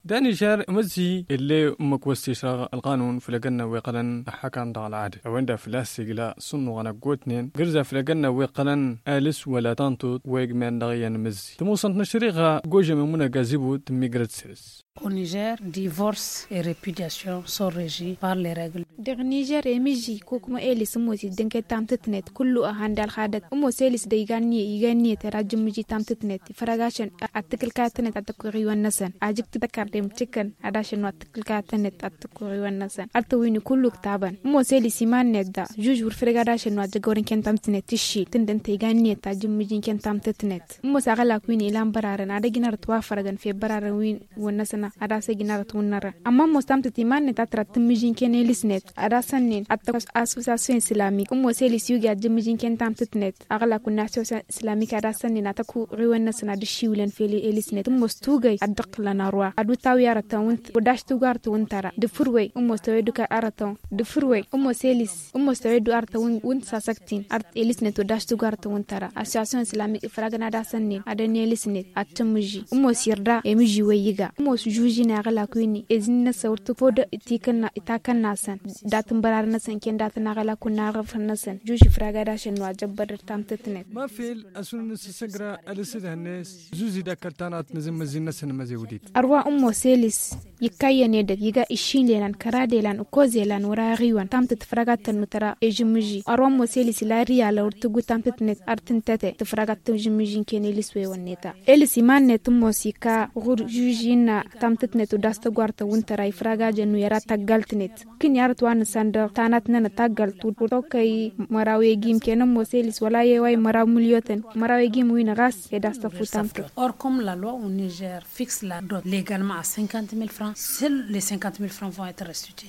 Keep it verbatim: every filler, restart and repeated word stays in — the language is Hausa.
داني شار مزي اللي مكوستي شرع القانون في لجنة وقلن حكم ضع العادة وعنده في لا صنو غنا قوتنين قرزة في لجنة وقلن آلس ولا تانتو ويجمن دغيان مزي تموصن نشريغا جوجة ممونا جازيبو تمي قرد سيرس. Au Niger, divorce et répudiation sont régis par les règles. در نيجر إمجي كوكما إليس موسي دنك تامتتنت كله أهاند الخادك أمو سيلس ديغاني يغاني تراجم مجي تامتتنت فرغاشن أتكل كاتنت أتكوري والنسن أجيك تذكر ديم تشكن أداشن وأتكل كاتنت أتكوري والنسن ألتويني كله كتابا أمو سيلس يمان ندا جوج ورفرغاشن وأجيكورين كن تامتتنت تشي تندن تيغاني تراجم مجي كن تامتتنت أمو ساغلا كويني إلان برارن أدقنا رتوا فرغن في برارن وين والنسن أداسة جنارة تونرة أما مستمت تيمان نتاترا تمجين كني لسنت أداسة نين أتوس أسوساسيون إسلاميك أم وسيلس يوجا جمجين كن تام تتنت أغلى كنا أسوساسيون إسلاميك أداسة نين أتكو ريوان نسنا دشيولن فيلي إلسنت أم مستوجي أدق لنا روا أدو تاوي أرتون وداش توجار تونترا دفروي أم مستويدو كأرتون دفروي أم وسيلس أم مستويدو أرتون ون ساسكتين أرت إلسنت وداش توجار تونترا أسوساسيون إسلاميك فرعنا أداسة نين أدني لسنت أتمجي أم وسيردا إمجي ويجا أم jujina gala kwini ezina sawrtu foda itikana itakan nasan datum barar nasan ken datana gala kunna gafan nasan juji fraga dashin wajabbar tamtetnet ما في الأسون السجرة السيدة الناس زوزي دا كرتانات نزم مزينة سن مزيوديت أروى أمو سيلس يكايا ندك يجا إشين لان كرادي لان وكوزي لان وراغيوان تامتت فراغات النترا إجمجي أروى أمو سيلس لا ريال ورتقو تامتتنت أرتنتت تفراغات تجمجين كيني لسوي ونيتا إلسي مان نتمو سيكا غور جوجينا تامتتنت وداستا غوارتا ونترا إفراغا جنو يرا تقالتنت كن يارتوان ساندر تاناتنا تقالت وطوكي مراوي جيم كينا مو سيلس ولا يواي مراو مليوتن مراوي جيم وين غاس يداستا فوتامتو. Or comme la loi au Niger fixe la dot légalement à cinquante mille francs, seuls les cinquante mille francs vont être restitués.